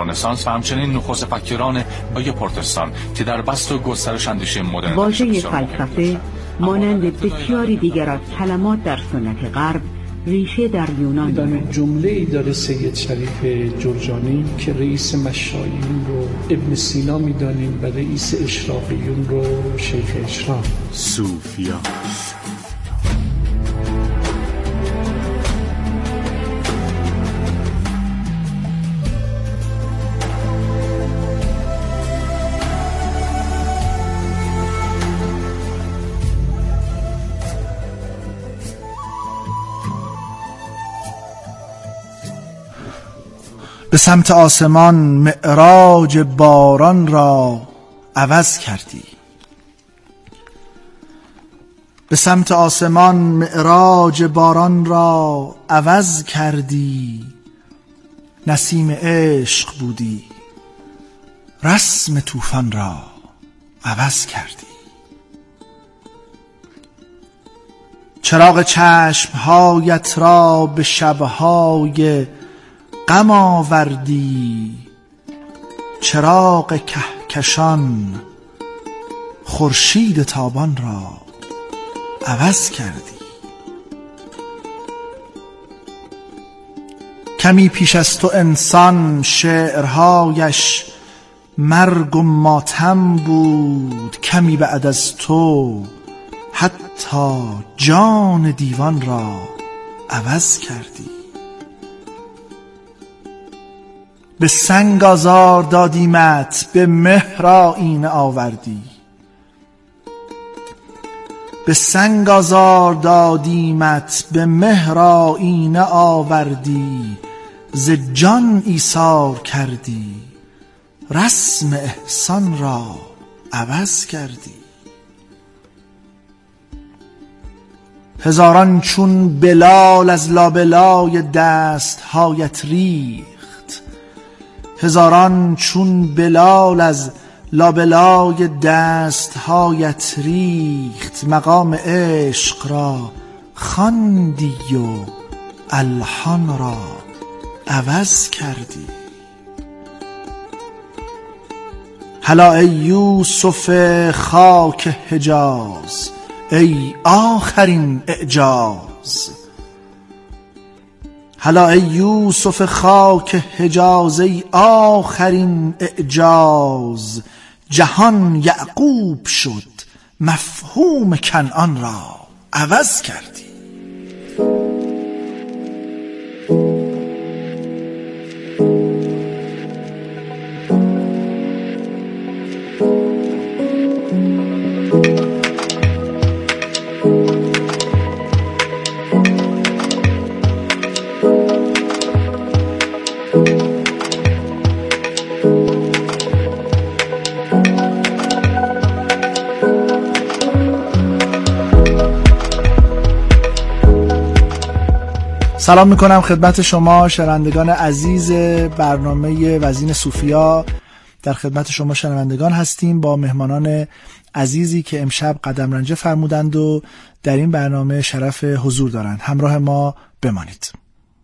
رنسانس و همچنین نخست فکران بای پروتستان که در بسط و گسترش اندیشه مدرن واژه فلسفه مانند بسیاری دیگر از کلمات در سنت غرب ریشه در یونان دارد. جمله‌ای داره سید شریف جرجانی که رئیس مشایین رو ابن سینا می‌دانیم و رئیس اشراقیون رو شیخ اشراق. صوفیا. به سمت آسمان معراج باران را عوض کردی. به سمت آسمان معراج باران را عوض کردی. نسیم عشق بودی، رسم طوفان را عوض کردی. چراغ چشمهایت را به شبهای غم آوردی. چراغ کهکشان خورشید تابان را عوض کردی. کمی پیش از تو انسان شعرهایش مرگ و ماتم بود. کمی بعد از تو حتی جان دیوان را عوض کردی. به سنگ آزار دادیمت، به مهر آیینه آوردی. به سنگ آزار دادیمت، به مهر آیینه آوردی. ز جان ایثار کردی، رسم احسان را عوض کردی. هزاران چون بلال از لابلای دستهایت ریخت. هزاران چون بلال از لابلای دستهایت ریخت. مقام عشق را خواندی و الحان را عوض کردی. هلا ای یوسف خاک حجاز، ای آخرین اعجاز. هلا ای یوسف خاک حجاز، ای آخرین اعجاز. جهان یعقوب شد، مفهوم کنعان را عوض کردی. سلام میکنم خدمت شما شنوندگان عزیز برنامه وزین صوفیا. در خدمت شما شنوندگان هستیم با مهمانان عزیزی که امشب قدم رنجه فرمودند و در این برنامه شرف حضور دارند. همراه ما بمانید.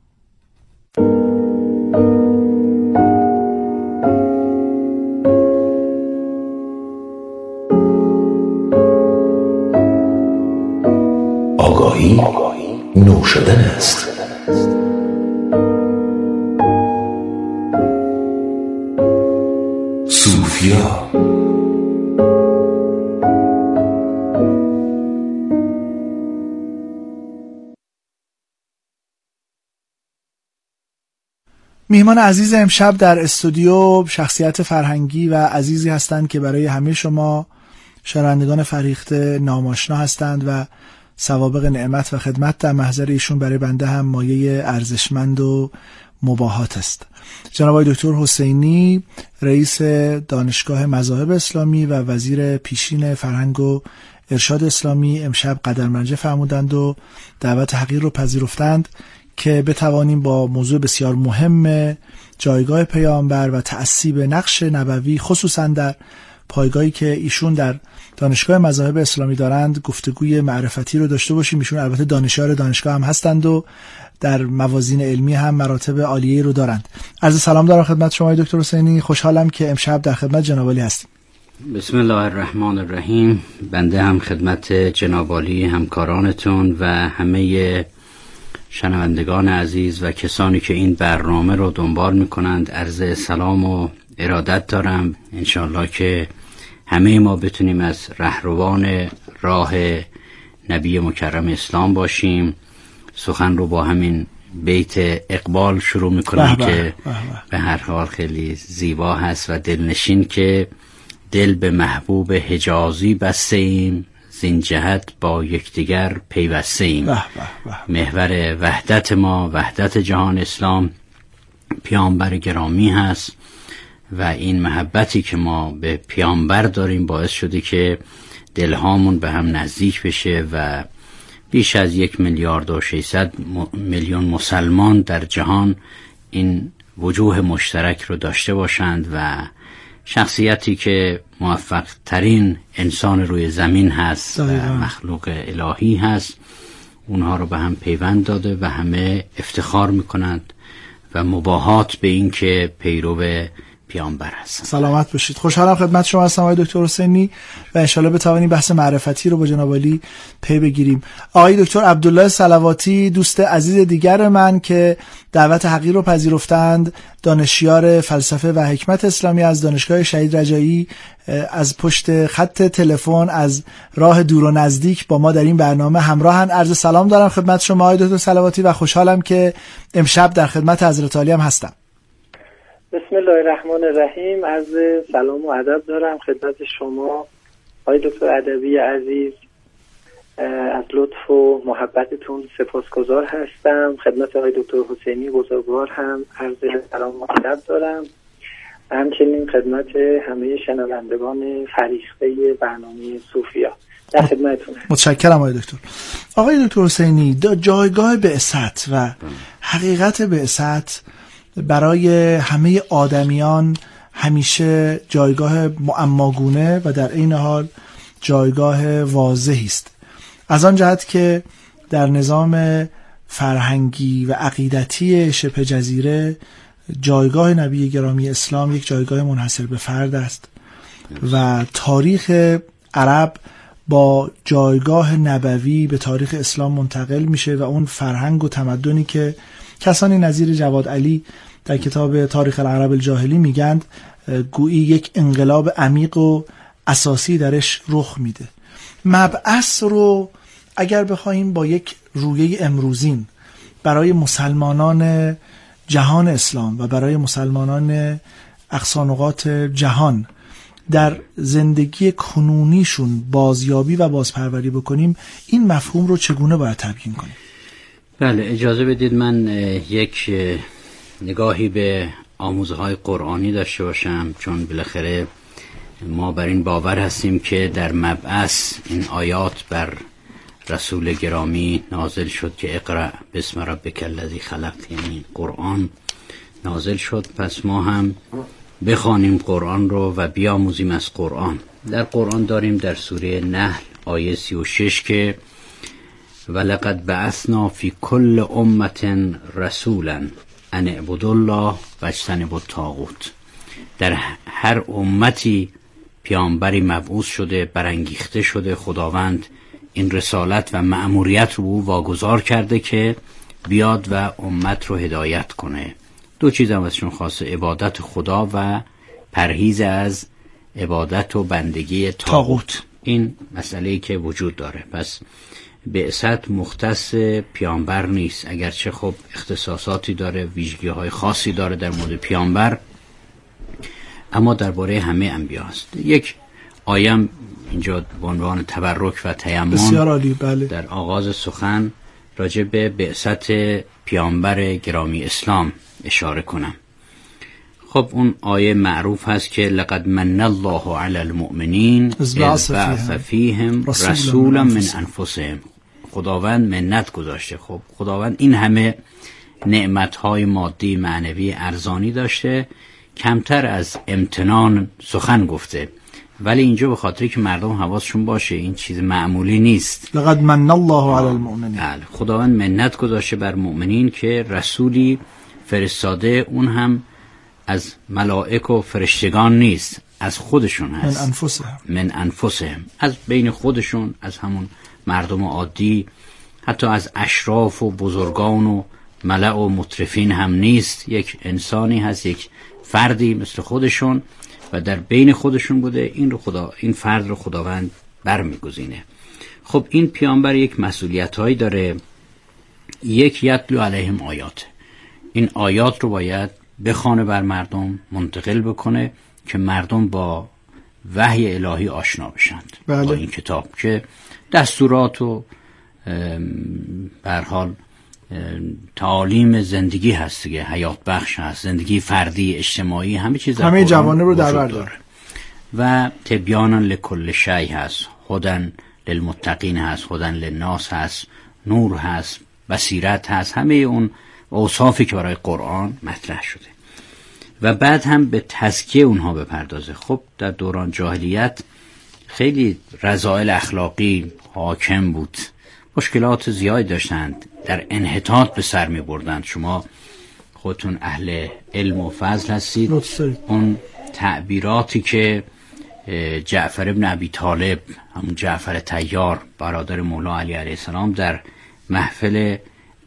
آگاهی نو شدن است. صوفیا. میهمان عزیز امشب در استودیو شخصیت فرهنگی و عزیزی هستند که برای همه شما شنوندگان فریخته ناماشنا هستند و سوابق نعمت و خدمت در محضر ایشون برای بنده هم مایه ارزشمند و مباهات است. جناب آقای دکتر حسینی، رئیس دانشگاه مذاهب اسلامی و وزیر پیشین فرهنگ و ارشاد اسلامی، امشب قدم رنجه فرمودند و دعوت حقیر رو پذیرفتند که بتوانیم با موضوع بسیار مهم جایگاه پیامبر و تأثیر نقش نبوی خصوصا در پایگاهی که ایشون در دانشگاه مذاهب اسلامی دارند گفتگوی معرفتی رو داشته باشیم. ایشون البته دانشیار دانشگاه هم هستند و در موازین علمی هم مراتب عالیه رو دارند. عرض سلام دارم خدمت شما دکتر حسینی، خوشحالم که امشب در خدمت جناب عالی هستیم. بسم الله الرحمن الرحیم. بنده هم خدمت جناب عالی همکارانتون و همه شنوندگان عزیز و کسانی که این برنامه رو دنبال میکنند عرض سلام و ارادت دارم. انشاءالله که همه ما بتونیم از رهروان راه نبی مکرم اسلام باشیم. سخن رو با همین بیت اقبال شروع میکنم که به هر حال خیلی زیبا هست و دلنشین که دل به محبوب حجازی بسته ایم، زین جهت با یکدیگر پیوسته ایم. محور وحدت ما، وحدت جهان اسلام، پیامبر گرامی هست و این محبتی که ما به پیامبر داریم باعث شده که دلهامون به هم نزدیک بشه و بیش از 1,600,000,000 مسلمان در جهان این وجوه مشترک رو داشته باشند و شخصیتی که موفق ترین انسان روی زمین هست و مخلوق الهی هست اونها رو به هم پیوند داده و همه افتخار میکنند و مباهات به این که پیرو پیامبر هستند. سلامت باشید. خوشحالم خدمت شما هستم آقای دکتر حسینی و انشالله بتوانیم بحث معرفتی رو با جناب عالی پی بگیریم. آقای دکتر عبدالله صلواتی دوست عزیز دیگر من که دعوت حقیر رو پذیرفتند، دانشیار فلسفه و حکمت اسلامی از دانشگاه شهید رجایی، از پشت خط تلفن از راه دور و نزدیک با ما در این برنامه همراهن. عرض سلام دارم خدمت شما آقای دکتر صلواتی و خوشحالم که امشب در خدمت حضرت عالی هم هستم. بسم الله الرحمن الرحیم. عرض سلام و ادب دارم خدمت شما آقای دکتر ادبی عزیز. از لطف و محبتتون سپاسگزار هستم. خدمت آقای دکتر حسینی بزرگوار هم عرض سلام و ادب دارم. همچنین خدمت همه شنوندگان فریخته برنامه صوفیا در خدمتتون. متشکرم آقای دکتر. آقای دکتر حسینی، جایگاه بعثت و حقیقت بعثت برای همه آدمیان همیشه جایگاه معماگونه و در این حال جایگاه واضحی است، از آن جهت که در نظام فرهنگی و عقیدتی شبه جزیره جایگاه نبی گرامی اسلام یک جایگاه منحصر به فرد است و تاریخ عرب با جایگاه نبوی به تاریخ اسلام منتقل میشه و اون فرهنگ و تمدنی که کسانی نظیر جواد علی در کتاب تاریخ العرب الجاهلی میگند گویی یک انقلاب عمیق و اساسی درش رخ میده. مبعث رو اگر بخوایم با یک رویه امروزین برای مسلمانان جهان اسلام و برای مسلمانان اقصانقاط جهان در زندگی کنونیشون بازیابی و بازپروری بکنیم، این مفهوم رو چگونه باید تبیین کنیم؟ بله، اجازه بدید من یک نگاهی به آموزه‌های قرآنی داشته باشم، چون بالاخره ما بر این باور هستیم که در مبعث این آیات بر رسول گرامی نازل شد که اقرأ بسم ربک الذی خلق، یعنی قرآن نازل شد، پس ما هم بخوانیم قرآن رو و بیاموزیم از قرآن. در قرآن داریم در سوره نحل آیه 36 که ولقد بعثنا فی کل امة رسولا ان اعبدوا الله واجتنبوا الطاغوت. در هر امتی پیامبری مبعوث شده، برانگیخته شده، خداوند این رسالت و مأموریت رو واگذار کرده که بیاد و امت رو هدایت کنه. دو چیز هم ازشون خواسته، عبادت خدا و پرهیز از عبادت و بندگی طاغوت. این مسئله‌ای که وجود داره. پس بعثت مختص پیامبر نیست، اگرچه خب اختصاصاتی داره، ویژگی‌های خاصی داره در مورد پیامبر، اما درباره همه انبیا است. یک آیه اینجا به عنوان تبرک و تیمم بسیار عالی، بله، در آغاز سخن راجع به بعثت پیامبر گرامی اسلام اشاره کنم. خب اون آیه معروف هست که لقد من الله علی المؤمنین اذ بعث فیهم رسولا من انفسهم. خداوند منت گذاشته. خب خداوند این همه نعمت‌های مادی، معنوی، ارزانی داشته، کمتر از امتنان سخن گفته ولی اینجا به خاطری که مردم حواسشون باشه این چیز معمولی نیست. لقد من الله علی المؤمنین. خداوند منت گذاشته بر مؤمنین که رسولی فرستاده، اون هم از ملائک و فرشتگان نیست، از خودشون هست. من انفسهم، از بین خودشون، از همون مردم عادی، حتی از اشراف و بزرگان و ملأ و مترفین هم نیست، یک انسانی هست، یک فردی مثل خودشون و در بین خودشون بوده. این فرد رو خداوند برمیگزینه. خب این پیامبر یک مسئولیت‌هایی داره. یک، یتلو علیهم آیات، این آیات رو باید بخونه بر مردم، منتقل بکنه که مردم با وحی الهی آشنا بشند. بله. با این کتاب که دستورات و به هر حال تعالیم زندگی هست دیگه، حیات بخش هست، زندگی فردی، اجتماعی، همه چیز همه جوانب رو در بر داره و تبیانا لکل شیء هست، هدن للمتقین هست، هدن للناس هست، نور هست، بصیرت هست، همه اون اوصافی که برای قرآن مطرح شده و بعد هم به تزکیه اونها بپردازه. خب در دوران جاهلیت خیلی رذائل اخلاقی حاکم بود، مشکلات زیادی داشتند، در انحطاط به سر می بردند. شما خودتون اهل علم و فضل هستید، اون تعبیراتی که جعفر ابن ابی طالب، همون جعفر طیار برادر مولا علی علیه السلام، در محفل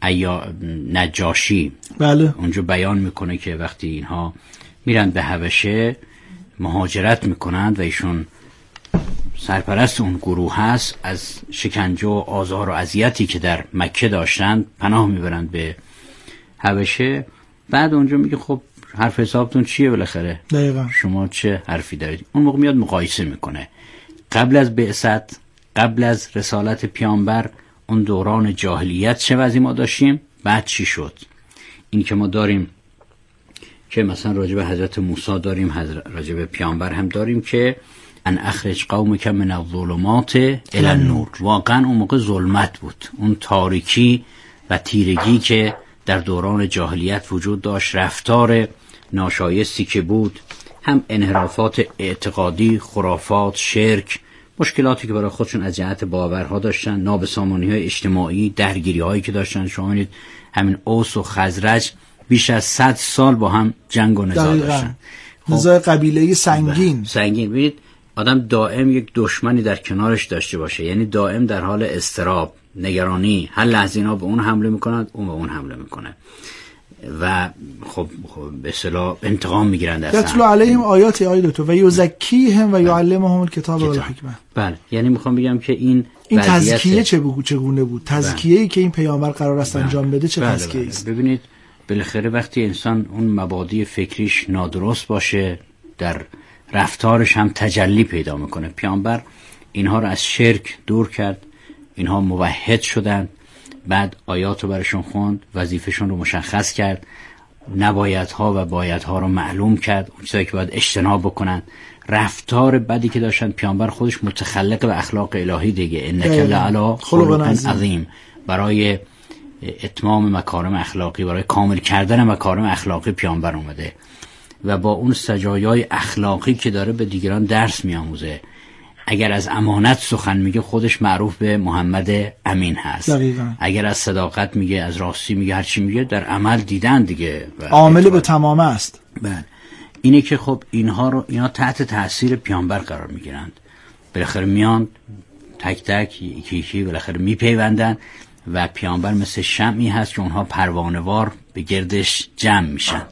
نجاشی بله. اونجا بیان میکنه که وقتی اینها میرن به حبشه مهاجرت میکنند و ایشون سرپرست اون گروه هست، از شکنجه و آزار و اذیتی که در مکه داشتند پناه میبرند به حبشه. بعد اونجا میگه خب حرف حسابتون چیه بالاخره؟ دقیقا. شما چه حرفی دارید؟ اون موقع میاد مقایسه میکنه قبل از بعثت، قبل از رسالت پیامبر، اون دوران جاهلیت چه وضعی ما داشتیم، بعد چی شد. این که ما داریم که مثلا راجع به حضرت موسی داریم، راجع به پیامبر هم داریم که ان اخرج قومک من الظلمات الی النور. واقعا اون موقع ظلمت بود، اون تاریکی و تیرگی که در دوران جاهلیت وجود داشت، رفتار ناشایستی که بود، هم انحرافات اعتقادی، خرافات، شرک، مشکلاتی که برای خودشون از جهت باورها داشتن، نابسامانی‌های اجتماعی، درگیری‌هایی که داشتن. شما می‌بینید همین اوس و خزرج بیش از 100 سال با هم جنگ و نزاع داشتن. نزاع قبیله‌ای سنگین. ببینید آدم دائم یک دشمنی در کنارش داشته باشه، یعنی دائم در حال اضطراب، نگرانی، هر لحظه اینا به اون حمله میکنند، اون به اون حمله میکنه و خب به اصطلاح انتقام میگیرند اصلا. یتلو علیهم آیات دکتر و یزکیهم و یعلمهم الکتاب و الحکمه. بله، یعنی میخوام بگم که این تزکیه چگونه بود؟ تزکیه‌ای که این پیامبر قرار است انجام بده چه تزکیه‌ای است؟ ببینید بالاخره وقتی انسان اون مبادی فکریش نادرست باشه، در رفتارش هم تجلی پیدا میکنه. پیامبر اینها رو از شرک دور کرد، اینها موحد شدند، بعد آیات رو برشون خوند، وظیفهشون رو مشخص کرد، نبایدها و بایدها رو معلوم کرد، اون چیزایی که باید اجتناب بکنن. رفتار بدی که داشتن، پیامبر خودش متخلق به اخلاق الهی دیگه، انک لعلی خلق عظیم، برای اتمام مکارم اخلاقی، برای کامل کردن مکارم اخلاقی پیامبر اومده و با اون سجایای اخلاقی که داره به دیگران درس میآموزه. اگر از امانت سخن میگه خودش معروف به محمد امین هست. دقیقا. اگر از صداقت میگه، از راستی میگه، هر چی میگه در عمل دیدن دیگه، عامل به تمامه است. بله، اینه که خب اینا تحت تاثیر پیامبر قرار میگیرند، بالاخره میان تک تک یکی بالاخره میپیوندن و پیامبر مثل شمعی هست که اونها پروانه‌وار به گردش جمع میشن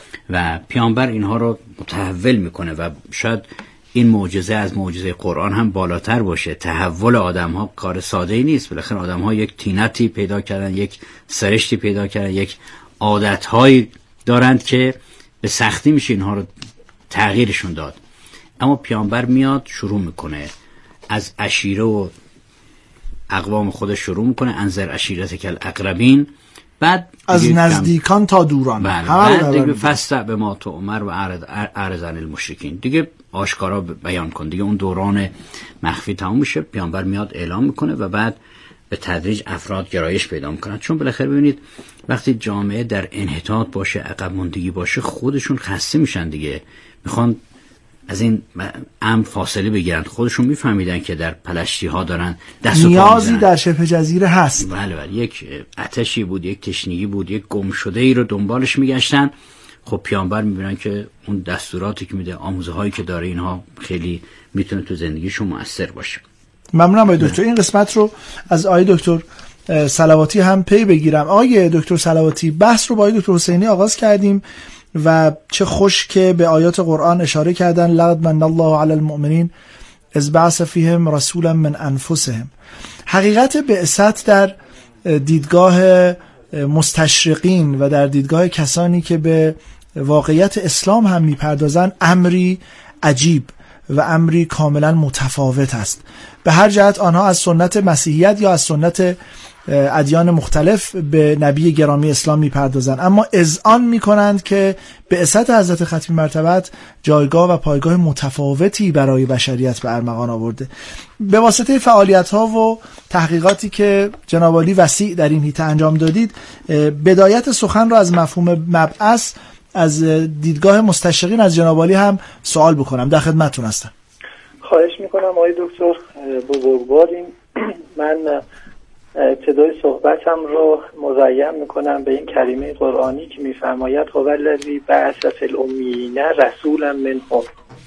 و پیامبر اینها رو متحول میکنه و شاید این معجزه از معجزه قرآن هم بالاتر باشه. تحول آدم ها کار ساده ای نیست، بالاخره آدم ها یک طینتی پیدا کردن، یک سرشتی پیدا کردن، یک عادت هایی دارند که به سختی میشه اینها رو تغییرشون داد. اما پیامبر میاد شروع میکنه از عشیره و اقوام خودش شروع میکنه، انذر عشیرتک الاقربین، بعد از نزدیکان تا دوران. بعد دیگه فاستع به ما تو عمر و اعرض عن المشرکین، دیگه آشکارا بیان کن، دیگه اون دوران مخفی تموم میشه. پیامبر میاد اعلام میکنه و بعد به تدریج افراد گرایش پیدا میکنن. چون بالاخره ببینید وقتی جامعه در انحطاط باشه، عقب ماندگی باشه، خودشون خسته میشن دیگه، میخوان از این امر فاصله بگیرن. خودشون میفهمیدن که در پلشتی ها دارن دست و پا نیازی در شبه جزیره هست. بله یک آتشی بود، یک تشنگی بود، یک گم شده ای رو دنبالش میگشتن. خب پیامبر میبینن که اون دستوراتی که میده، آموزه هایی که داره، اینها خیلی میتونه تو زندگیشون مؤثر باشه. ممنونم آقای دکتر. این قسمت رو از آقای دکتر صلواتی هم پی بگیرم. آقای دکتر صلواتی، بحث رو با آقای دکتر حسینی آغاز کردیم و چه خوش که به آیات قرآن اشاره کردن. لقد من الله علی المؤمنین اذ بعث فیهم رسولا من انفسهم. حقیقت بعثت در دیدگاه مستشرقین و در دیدگاه کسانی که به واقعیت اسلام هم میپردازن امری عجیب و امری کاملا متفاوت است. به هر جهت آنها از سنت مسیحیت یا از سنت ادیان مختلف به نبی گرامی اسلام میپردازند، اما اذعان میکنند که بعثت حضرت ختمی مرتبت جایگاه و پایگاه متفاوتی برای بشریت به ارمغان آورده. به واسطه فعالیت‌ها و تحقیقاتی که جناب عالی وسیع در این حیطه انجام دادید، بدایت سخن را از مفهوم مبعث از دیدگاه مستشرقین از جناب عالی هم سوال بکنم. در خدمتتون هستم. خواهش میکنم آقای دکتر بزرگواریم. من ابتدای صحبتم رو مزین میکنم به این کلمه قرآنی که میفرماید هو الذی بعث فی الامیین رسولا منهم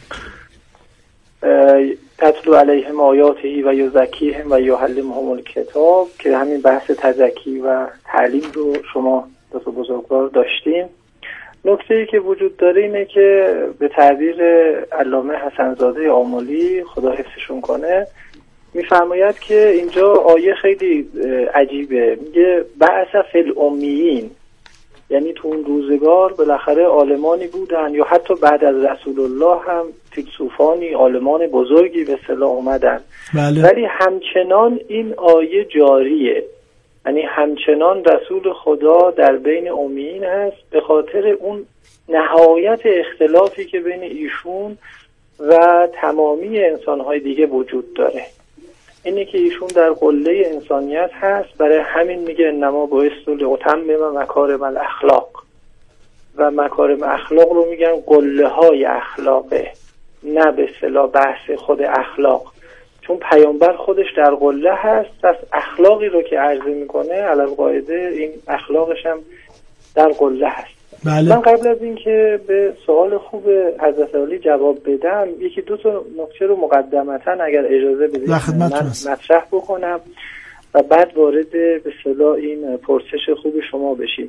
یتلو علیهم آیاته و یزکیهم و یعلمهم الکتاب، که همین بحث تزکی و تعلیم رو شما دو بزرگوار داشتیم. نکته‌ای که وجود داره اینه که به تعبیر علامه حسن‌زاده آملی خدا حفظشون کنه، میفرماید که اینجا آیه خیلی عجیبه. میگه بعث فی الامیین، یعنی تو اون روزگار بالاخره عالمانی بودن یا حتی بعد از رسول الله هم فیلسوفانی، عالمان بزرگی به اصطلاح اومدن. بله. ولی همچنان این آیه جاریه، یعنی همچنان رسول خدا در بین امیین هست به خاطر اون نهایت اختلافی که بین ایشون و تمامی انسانهای دیگه وجود داره. اینه که ایشون در قله انسانیت هست، برای همین میگه انما بعثت لاتمم مکارم الاخلاق، و مکارم اخلاق رو میگن قله های اخلاقه، نه به اصطلاح بحث خود اخلاق، چون پیامبر خودش در قله هست. پس اخلاقی رو که عرضه میکنه علی القاعده این اخلاقش هم در قله هست. بله. من قبل از اینکه به سوال خوب حضرت علی جواب بدم، یکی دو تا نکته رو مقدمتا اگر اجازه بدید من مطرح بکنم و بعد وارد به اصطلاح این پرسش خوب شما بشیم.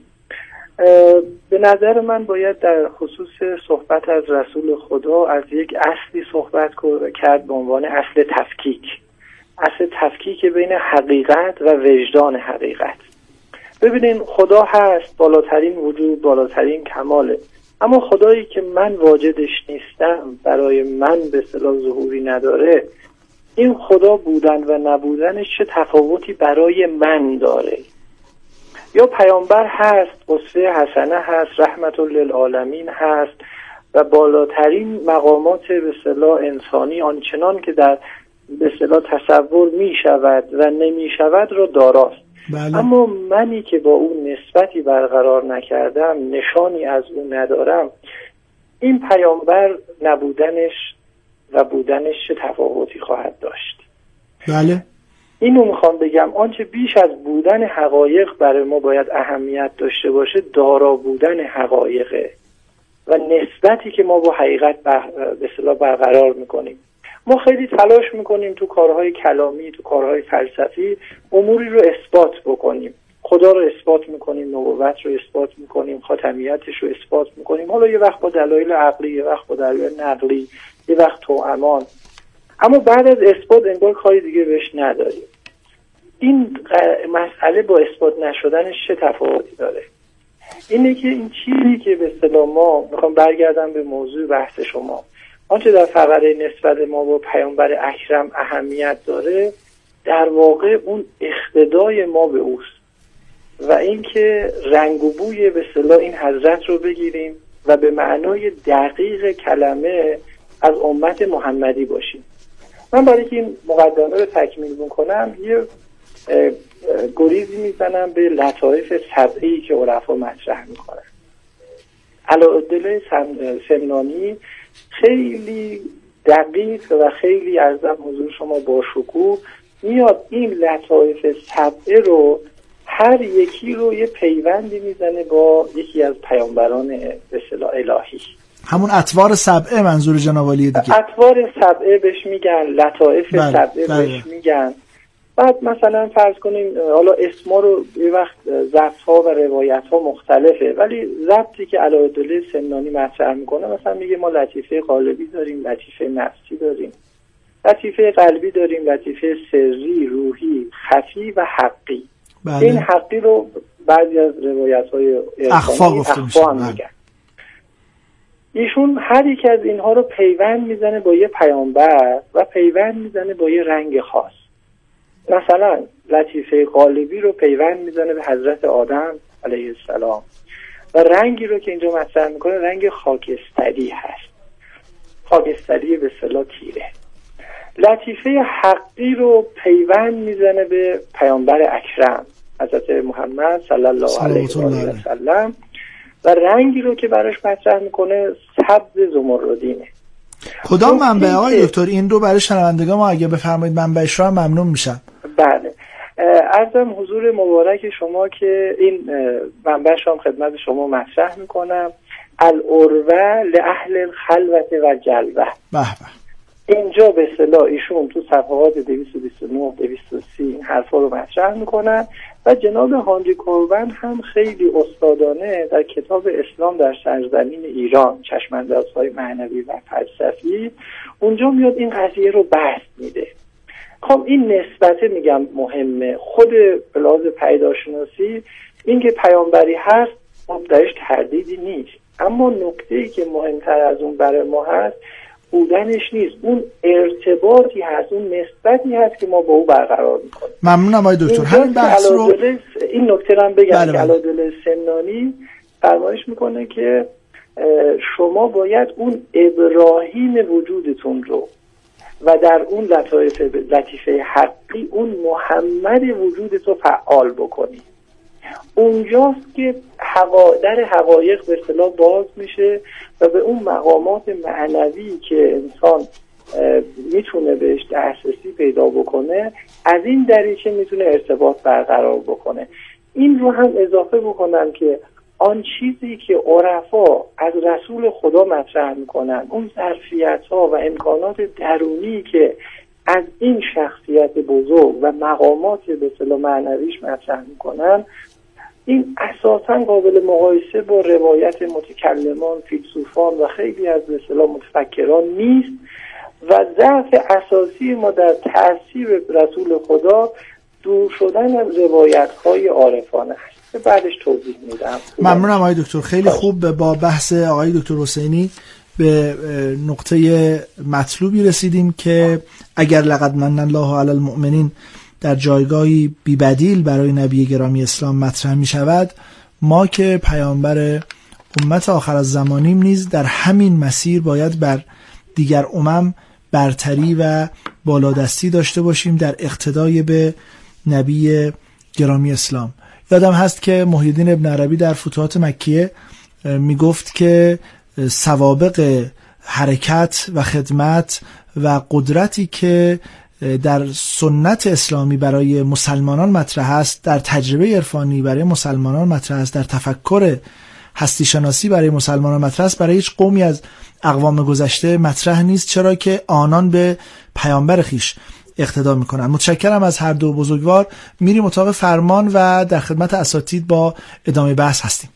به نظر من باید در خصوص صحبت از رسول خدا از یک اصلی صحبت کرد به عنوان اصل تفکیک. اصل تفکیک بین حقیقت و وجدان حقیقت. ببینین خدا هست، بالاترین وجود، بالاترین کماله، اما خدایی که من واجدش نیستم، برای من به اصطلاح ظهوری نداره، این خدا بودن و نبودنش چه تفاوتی برای من داره؟ یا پیامبر هست، قصه حسنه هست، رحمت للعالمین هست و بالاترین مقامات به اصطلاح انسانی آنچنان که در به اصطلاح تصور می شود و نمی شود را داراست. بله. اما منی که با اون نسبتی برقرار نکردم، نشانی از اون ندارم، این پیامبر نبودنش و بودنش چه تفاوتی خواهد داشت؟ بله. اینو میخوام بگم، آنچه بیش از بودن حقایق برای ما باید اهمیت داشته باشه دارا بودن حقایقه و نسبتی که ما با حقیقت به اصطلاح برقرار میکنیم. ما خیلی تلاش میکنیم تو کارهای کلامی، تو کارهای فلسفی اموری رو اثبات بکنیم. خدا رو اثبات میکنیم، نبوت رو اثبات میکنیم، خاتمیتش رو اثبات میکنیم، حالا یه وقت با دلایل عقلی، یه وقت با دلایل نقلی، یه وقت توأمان. اما بعد از اثبات انگار کاری دیگه بهش نداریم. این مسئله با اثبات نشدنش چه تفاوتی داره؟ اینه که این چیزی که به اصطلاح ما میخوام برگردم به موضوع بحث شما، آنچه در فقره نسبت ما با پیامبر اکرم اهمیت داره در واقع اون اقتدای ما به اوست و اینکه رنگ و بوی به اصطلاح این حضرت رو بگیریم و به معنای دقیق کلمه از امت محمدی باشیم. من برای که این مقدمه رو تکمیل بکنم یه گریزی میزنم به لطایف سبعی که عرفا مطرح میکنن. علاءالدین سمنانی خیلی دقیق و خیلی عرضم حضور شما با شکوه میاد این لطایف سبعه رو هر یکی رو یه پیوندی میزنه با یکی از پیامبران به اصطلاح الهی. همون اطوار سبعه منظور جناب عالی دیگه. اطوار سبعه بهش میگن، لطایف سبعه بهش میگن. بعد مثلا فرض کنیم حالا اسما رو یه وقت ضبط‌ها و روایت‌ها مختلفه، ولی ضبطی که علایالدوله سمنانی مطرح میکنه مثلا میگه ما لطیفه قالبی داریم، لطیفه نفسی داریم، لطیفه قلبی داریم، لطیفه سری، روحی، خفی و حقی. بله. این حقی رو بعضی از روایت‌های اخفا گفته میشه. میگن. ایشون هر یک از اینها رو پیوند میزنه با یه پیامبر و پیوند میزنه با یه رنگ خاص. مثلا لطیفه قالبی رو پیوند میزنه به حضرت آدم علیه السلام و رنگی رو که اینجا مطرح میکنه رنگ خاکستری هست، خاکستری به اصطلاح تیره. لطیفه حقی رو پیوند میزنه به پیامبر اکرم حضرت محمد صلی الله علیه و سلم و رنگی رو که براش مطرح میکنه سبز زمردینه. کدام منبع آقای دکتر؟ این رو برای شنوندگان ما اگه بفرمایید منبعش رو هم ممنون میشم. بله، عرضم حضور مبارک شما که این منبعش هم خدمت شما مطرح میکنم. العروة لأهل الخلوة و جلوه. به به. اینجا به اصطلاح ایشون تو صفحات 229 230 این حرفا رو مطرح میکنن و جناب هانری کوربن هم خیلی استادانه در کتاب اسلام در سرزمین ایران، چشم‌اندازهای معنوی و فلسفی، اونجا میاد این قضیه رو بحث میده. خب این نسبته میگم مهمه. خود به لحاظ پیداشناسی این که پیامبری هست درش تردیدی نیست، اما نکته‌ای که مهمتر از اون برای ما هست بودنش نیست، اون ارتباطی هست، اون نسبتی هست که ما با او برقرار میکنیم. ممنونم آقای دکتر. همین بحث رو این نکته رو هم بگم. بله. که علایالدوله سمنانی فرمایش میکنه که شما باید اون ابراهیم وجودتون رو و در اون لطیفه حقی اون محمد وجودتو فعال بکنی. اونجاست که در حقایق به اصطلاح باز میشه و به اون مقامات معنوی که انسان میتونه بهش دسترسی پیدا بکنه، از این دریچه میتونه ارتباط برقرار بکنه. این رو هم اضافه بکنم که آن چیزی که عرفا از رسول خدا مطرح میکنن، اون ظرفیت‌ها و امکانات درونی که از این شخصیت بزرگ و مقامات به اصطلاح معنویش مطرح میکنن، این اساساً قابل مقایسه با روایت متکلمان، فیلسوفان و خیلی از به اصطلاح متفکران نیست و ضعف اساسی ما در تأثیر رسول خدا دور شدن از روایت‌های عارفانه است. بعدش توضیح میدم. ممنونم آقای دکتر. خیلی خوب با بحث آقای دکتر حسینی به نقطه مطلوبی رسیدیم که اگر لقد من الله علی المؤمنین در جایگاهی بی‌بدیل برای نبی گرامی اسلام مطرح می شود، ما که پیامبر امت آخر از زمانیم نیز در همین مسیر باید بر دیگر امم برتری و بالادستی داشته باشیم در اقتدای به نبی گرامی اسلام. یادم هست که محی الدین ابن عربی در فتوحات مکیه می گفت که سوابق حرکت و خدمت و قدرتی که در سنت اسلامی برای مسلمانان مطرح است، در تجربه عرفانی برای مسلمانان مطرح است، در تفکر هستی شناسی برای مسلمانان مطرح است، برای هیچ قومی از اقوام گذشته مطرح نیست، چرا که آنان به پیامبر خیش اقتدا میکنن. متشکرم از هر دو بزرگوار. میریم اتاق فرمان و در خدمت اساتید با ادامه بحث هستیم.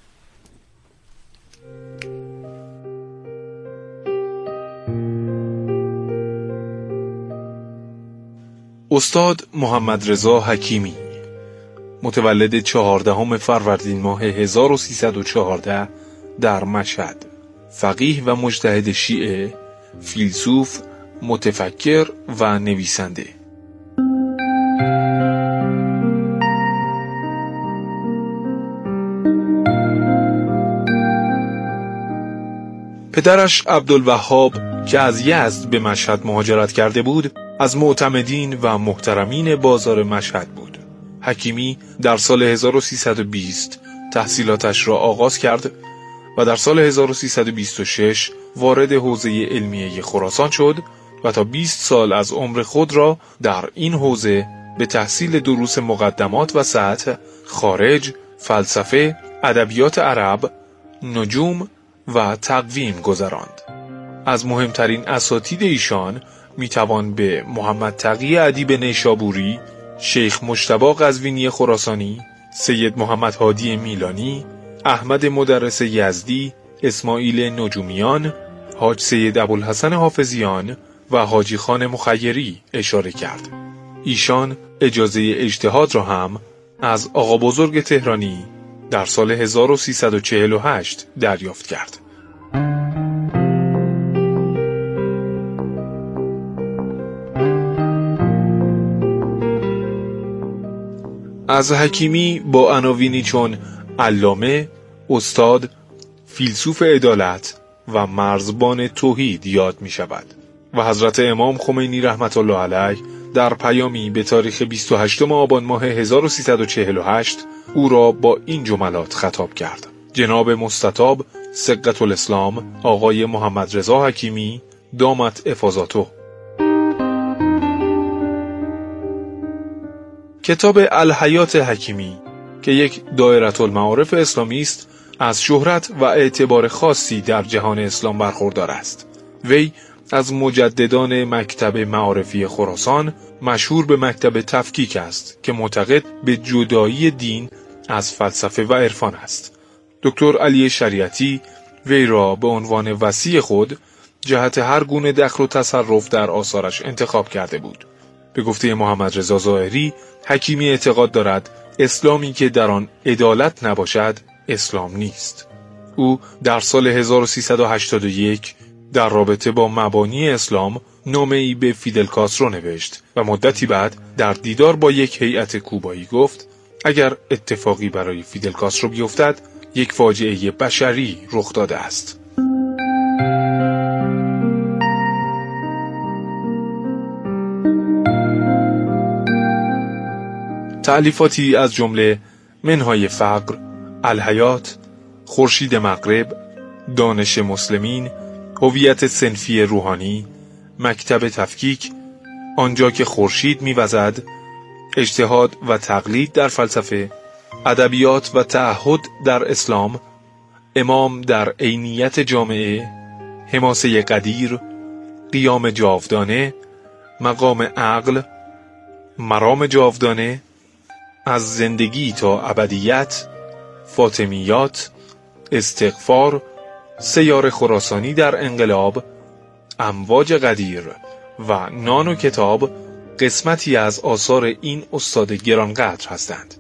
استاد محمد رضا حکیمی، متولد 14 فروردین ماه 1314 در مشهد، فقیه و مجتهد شیعه، فیلسوف، متفکر و نویسنده. پدرش عبدالوهاب که از یزد به مشهد مهاجرت کرده بود، از معتمدین و محترمین بازار مشهد بود. حکیمی در سال 1320 تحصیلاتش را آغاز کرد و در سال 1326 وارد حوزه علمیه خراسان شد و تا 20 سال از عمر خود را در این حوزه به تحصیل دروس مقدمات و سطح، خارج، فلسفه، ادبیات عرب، نجوم و تقویم گذراند. از مهمترین اساتید ایشان میتوان به محمد تقی ادیب نیشابوری، شیخ مجتبی قزوینی خراسانی، سید محمد هادی میلانی، احمد مدرس یزدی، اسماعیل نجومیان، حاج سید ابوالحسن حافظیان و حاجی خان مخیری اشاره کرد. ایشان اجازه اجتهاد را هم از آقا بزرگ تهرانی در سال 1348 دریافت کرد. از حکیمی با عناوینی چون علامه، استاد، فیلسوف عدالت و مرزبان توحید یاد می شود و حضرت امام خمینی رحمت الله علیه در پیامی به تاریخ 28 آبان ماه 1348 او را با این جملات خطاب کرد: جناب مستطاب سقة الاسلام آقای محمد رضا حکیمی دامت افاضاته. کتاب الحیات حکیمی که یک دایره المعارف اسلامی است، از شهرت و اعتبار خاصی در جهان اسلام برخوردار است. وی از مجددان مکتب معارفی خراسان مشهور به مکتب تفکیک است که معتقد به جدایی دین از فلسفه و عرفان است. دکتر علی شریعتی وی را به عنوان وصی خود جهت هر گونه دخل و تصرف در آثارش انتخاب کرده بود. به گفته محمد رضا ظاهری، حکیمی اعتقاد دارد اسلامی که در آن عدالت نباشد اسلام نیست. او در سال 1381 در رابطه با مبانی اسلام نامه‌ای به فیدل کاسترو نوشت و مدتی بعد در دیدار با یک هیئت کوبایی گفت اگر اتفاقی برای فیدل کاسترو بیفتد یک فاجعه بشری رخ داده است. تألیفاتی از جمله منهای فقر، الحیات، خورشید مغرب، دانش مسلمین، هویت صنفی روحانی، مکتب تفکیک، آنجا که خورشید می‌وزد، اجتهاد و تقلید در فلسفه، ادبیات و تعهد در اسلام، امام در عینیت جامعه، حماسه قدیر، قیام جاودانه، مقام عقل، مرام جاودانه، از زندگی تا ابدیت، فاطمیات، استغفار، سیار خراسانی در انقلاب، امواج قدیر و نان و کتاب قسمتی از آثار این استاد گرانقدر هستند.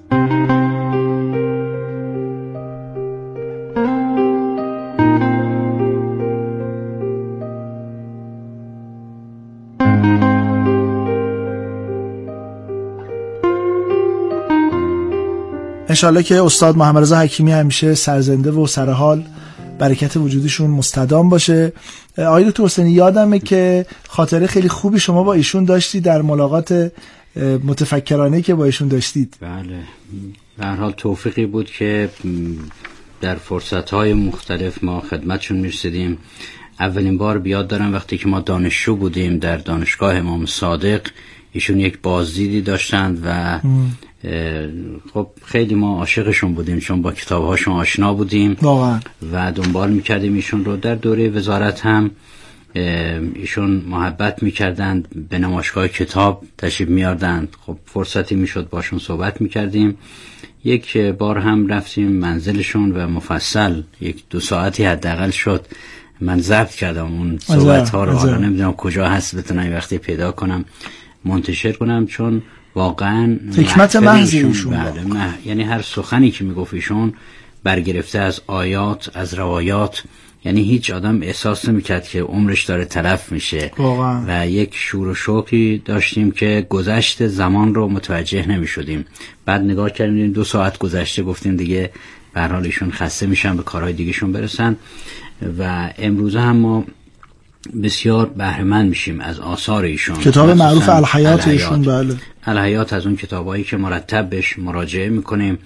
انشالله که استاد محمد رضا حکیمی همیشه سرزنده و سرحال، برکت وجودشون مستدام باشه. آقای دکتر حسینی، یادمه که خاطره خیلی خوبی شما با ایشون داشتی در ملاقات متفکرانه که با ایشون داشتید. بله، به هر حال توفیقی بود که در فرصت‌های مختلف ما خدمتشون می‌رسیدیم. اولین بار بیاد دارم وقتی که ما دانشجو بودیم در دانشگاه امام صادق، ایشون یک بازدیدی داشتند و خب خیلی ما عاشقشون بودیم چون با کتابهاشون آشنا بودیم واقعا و دنبال میکردیم ایشون رو. در دوره وزارت هم ایشون محبت میکردند، به نمایشگاه کتاب تشریف میاردند. خب فرصتی میشد باشون صحبت میکردیم. یک بار هم رفتیم منزلشون و مفصل 1-2 ساعتی حداقل شد من ضبط کردم اون صحبت ها رو. حالا نمیدونم کجا هست، بتونم وقتی پیدا کنم منتشر کنم، چون واقعا حکمت محض ایشون. یعنی هر سخنی که میگفت ایشون برگرفته از آیات، از روایات، یعنی هیچ آدم احساس نمیکرد که عمرش داره تلف میشه واقعا. و یک شور و شوقی داشتیم که گذشت زمان رو متوجه نمیشدیم. بعد نگاه کردیم 2 ساعت گذشته، گفتیم دیگه به هر حال ایشون خسته میشن، به کارهای دیگهشون برسن. و امروزه هم ما بسیار بهره‌مند میشیم از آثار ایشون. کتاب معروف الحیات ایشون، بله، الحیات از اون کتابایی که مرتب بهش مراجعه میکنیم.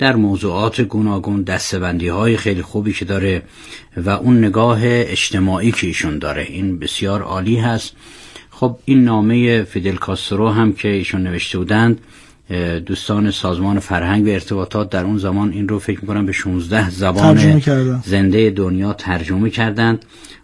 در موضوعات گوناگون، دسته‌بندی‌های خیلی خوبی که داره و اون نگاه اجتماعی که ایشون داره این بسیار عالی هست. خب این نامه فیدل کاسترو هم که ایشون نوشته بودند، دوستان سازمان فرهنگ و ارتباطات در اون زمان این رو فکر می‌کنم به 16 زبان زنده دنیا ترجمه کردند.